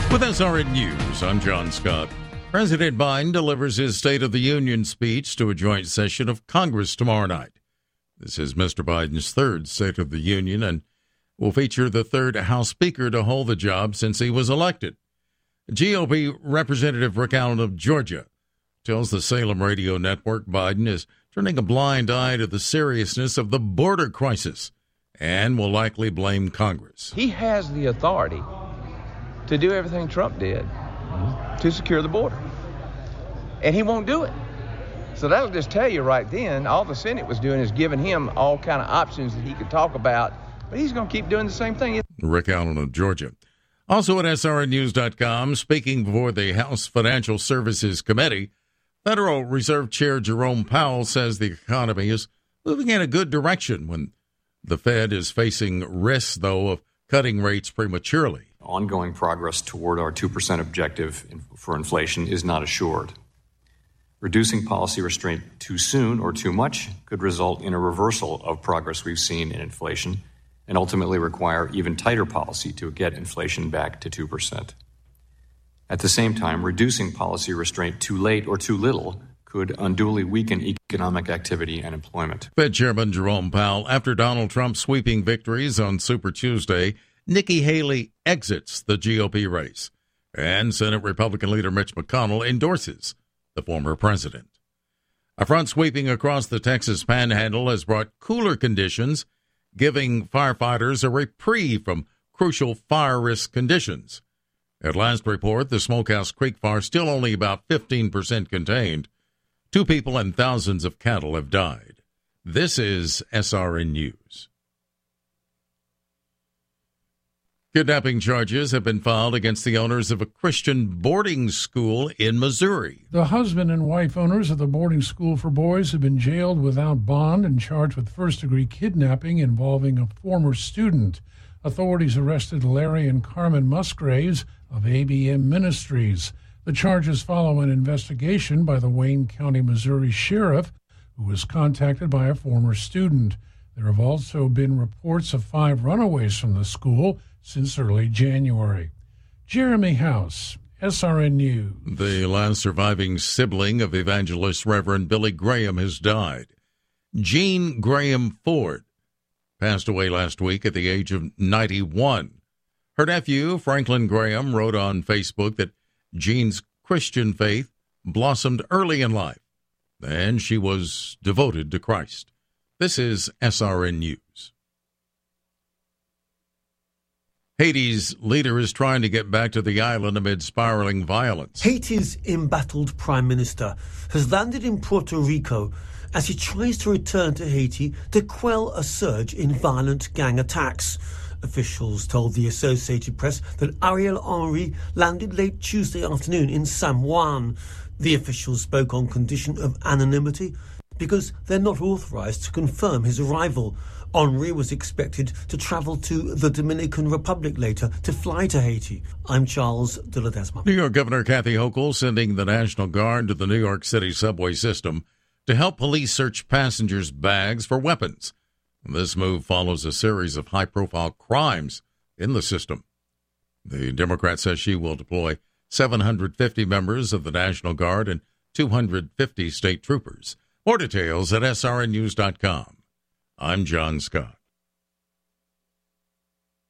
With SRN News, I'm John Scott. President Biden delivers his State of the Union speech to a joint session of Congress tomorrow night. This is Mr. Biden's third State of the Union and will feature the third House Speaker to hold the job since he was elected. GOP Representative Rick Allen of Georgia tells the Salem Radio Network Biden is turning a blind eye to the seriousness of the border crisis and will likely blame Congress. He has the authority to do everything Trump did to secure the border. And he won't do it. So that'll just tell you right then, all the Senate was doing is giving him all kind of options that he could talk about, but he's going to keep doing the same thing. Rick Allen of Georgia. Also at SRNnews.com, speaking before the House Financial Services Committee, Federal Reserve Chair Jerome Powell says the economy is moving in a good direction when the Fed is facing risks, though, of cutting rates prematurely. Ongoing progress toward our 2% objective for inflation is not assured. Reducing policy restraint too soon or too much could result in a reversal of progress we've seen in inflation and ultimately require even tighter policy to get inflation back to 2%. At the same time, reducing policy restraint too late or too little could unduly weaken economic activity and employment. Fed Chairman Jerome Powell, after Donald Trump's sweeping victories on Super Tuesday, Nikki Haley exits the GOP race, and Senate Republican leader Mitch McConnell endorses the former president. A front sweeping across the Texas Panhandle has brought cooler conditions, giving firefighters a reprieve from crucial fire risk conditions. At last report, the Smokehouse Creek fire still only about 15% contained. 2 people and thousands of cattle have died. This is SRN News. Kidnapping charges have been filed against the owners of a Christian boarding school in Missouri. The husband and wife owners of the boarding school for boys have been jailed without bond and charged with first-degree kidnapping involving a former student. Authorities arrested Larry and Carmen Musgraves of ABM Ministries. The charges follow an investigation by the Wayne County, Missouri sheriff, who was contacted by a former student. There have also been reports of 5 runaways from the school since early January. Jeremy House, SRN News. The last surviving sibling of evangelist Reverend Billy Graham has died. Jean Graham Ford passed away last week at the age of 91. Her nephew, Franklin Graham, wrote on Facebook that Jean's Christian faith blossomed early in life, and she was devoted to Christ. This is SRN News. Haiti's leader is trying to get back to the island amid spiraling violence. Haiti's embattled prime minister has landed in Puerto Rico as he tries to return to Haiti to quell a surge in violent gang attacks. Officials told the Associated Press that Ariel Henry landed late Tuesday afternoon in San Juan. The officials spoke on condition of anonymity because they're not authorized to confirm his arrival. Henry was expected to travel to the Dominican Republic later to fly to Haiti. I'm Charles de Ledesma. New York Governor Kathy Hochul sending the National Guard to the New York City subway system to help police search passengers' bags for weapons. This move follows a series of high-profile crimes in the system. The Democrat says she will deploy 750 members of the National Guard and 250 state troopers. More details at srnnews.com. I'm John Scott.